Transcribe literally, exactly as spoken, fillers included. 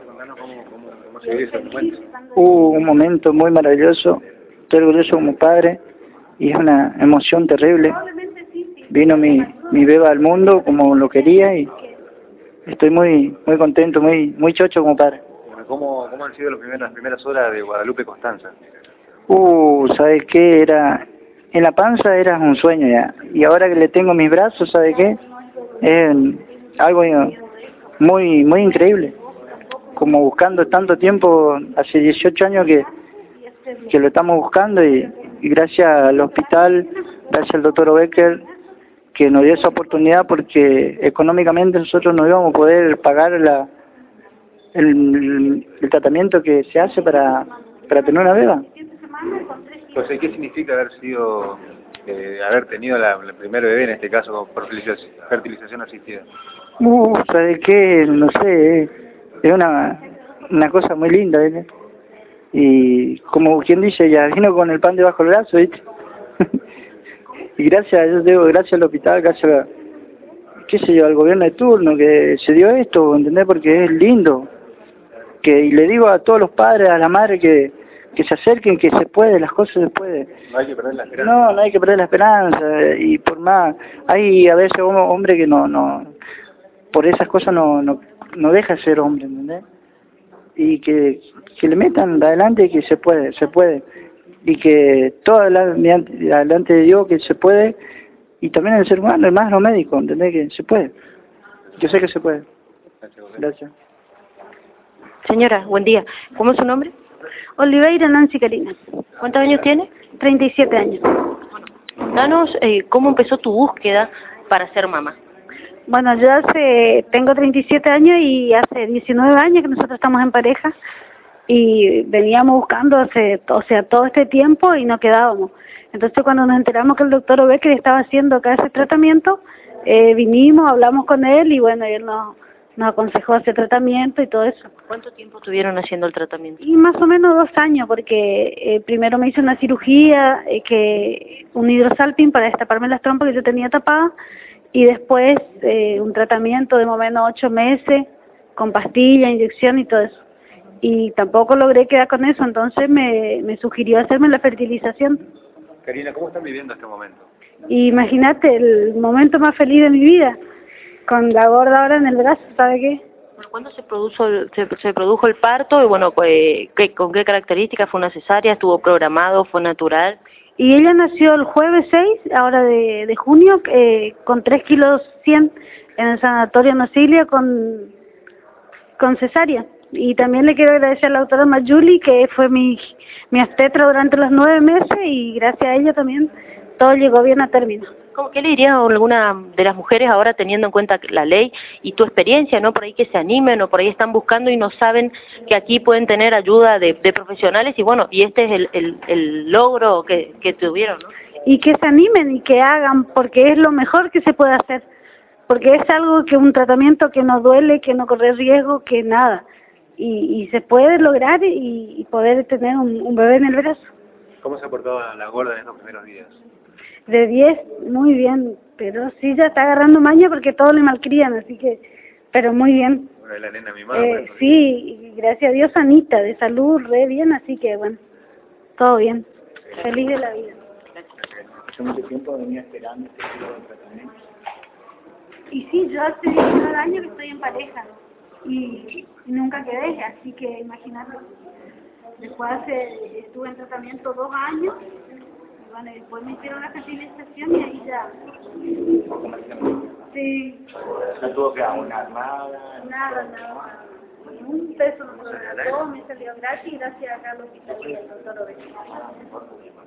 Contanos cómo, cómo, cómo se vive ese momento. Uh, un momento muy maravilloso, estoy orgulloso como padre y es una emoción terrible. Vino mi, mi beba al mundo como lo quería y estoy muy muy contento, muy muy chocho como padre. Bueno, ¿cómo, cómo han sido las primeras, las primeras horas de Guadalupe Constanza? Uh, ¿sabes qué? Era, en la panza era un sueño ya, y ahora que le tengo en mis brazos, ¿sabes qué? Es algo muy muy increíble, como buscando tanto tiempo, hace dieciocho años que, que lo estamos buscando y, y gracias al hospital, gracias al doctor Becker, que nos dio esa oportunidad porque económicamente nosotros no íbamos a poder pagar la, el, el tratamiento que se hace para, para tener una beba. Pues, ¿qué significa haber sido, eh, haber tenido la, la primera bebé, en este caso, por fertilización asistida? Uh, ¿sabes qué? No sé, es una, una cosa muy linda, ¿viste? Y como quien dice, ya vino con el pan debajo del brazo, ¿viste? Y gracias, yo digo, gracias al hospital, gracias a, qué sé yo, al gobierno de turno que se dio esto, ¿entendés? Porque es lindo. Que, y le digo a todos los padres, a la madre que, que se acerquen, que se puede, las cosas se pueden. No hay que perder la esperanza. No, no hay que perder la esperanza, y por más, hay a veces hombres que no, no, por esas cosas no, no, no deja de ser hombre, ¿entendés? Y que, que le metan adelante, que se puede, se puede. Y que todo adelante, adelante de Dios, que se puede, y también el ser humano, más los médicos, ¿entendés? Que se puede. Yo sé que se puede. Gracias. Señora, buen día. ¿Cómo es su nombre? Oliveira Nancy Karina. ¿Cuántos años tiene? treinta y siete años. Danos eh, cómo empezó tu búsqueda para ser mamá. Bueno, yo hace, tengo treinta y siete años y hace diecinueve años que nosotros estamos en pareja y veníamos buscando hace, o sea, todo este tiempo y no quedábamos. Entonces cuando nos enteramos que el doctor Becker estaba haciendo acá ese tratamiento, eh, vinimos, hablamos con él y bueno, él nos, nos aconsejó hacer tratamiento y todo eso. ¿Cuánto tiempo estuvieron haciendo el tratamiento? Y más o menos dos años, porque eh, primero me hizo una cirugía, eh, que un hidrosalping para destaparme las trompas que yo tenía tapadas, y después eh, un tratamiento de más o menos ocho meses, con pastilla, inyección y todo eso. Y tampoco logré quedar con eso, entonces me, me sugirió hacerme la fertilización. Karina, ¿cómo están viviendo este momento? Y imagínate, el momento más feliz de mi vida, con la gorda ahora en el brazo, ¿sabe qué? Bueno, ¿cuándo se produjo el, se, se produjo el parto? Y bueno, pues, ¿qué, ¿con qué características? ¿Fue una cesárea? ¿Estuvo programado? ¿Fue natural? Y ella nació el jueves seis, ahora de, de junio, eh, con tres kilos cien en el sanatorio Nocilia con, con cesárea. Y también le quiero agradecer a la doctora Mayuli, que fue mi, mi obstetra durante los nueve meses, y gracias a ella también todo llegó bien a término. ¿Cómo, ¿Qué le dirías a alguna de las mujeres ahora, teniendo en cuenta la ley y tu experiencia, no por ahí que se animen o por ahí están buscando y no saben que aquí pueden tener ayuda de, de profesionales y bueno, y este es el, el, el logro que, que tuvieron, ¿no? Y que se animen y que hagan, porque es lo mejor que se puede hacer, porque es algo que un tratamiento que no duele, que no corre riesgo, que nada, y, y se puede lograr y, y poder tener un, un bebé en el brazo. ¿Cómo se ha portado la gorda en estos primeros días? De diez, muy bien, pero sí ya está agarrando maña porque todos le malcrían, así que, pero muy bien. Bueno, es la nena mimada. Eh, sí, y gracias a Dios sanita, de salud, re bien, así que bueno, todo bien. Feliz de la vida. Hace mucho tiempo venía esperando este tipo de tratamiento. Y sí, yo hace diecinueve años que estoy en pareja y, y nunca quedé, así que imagínate. Después hace, estuve en tratamiento dos años. Bueno, y después me hicieron la fertilización y ahí ya. Sí. No tuvo que abonar nada. Nada, nada. Un peso no me lo todo me salió gratis gracias a Carlos y al doctor Obeso.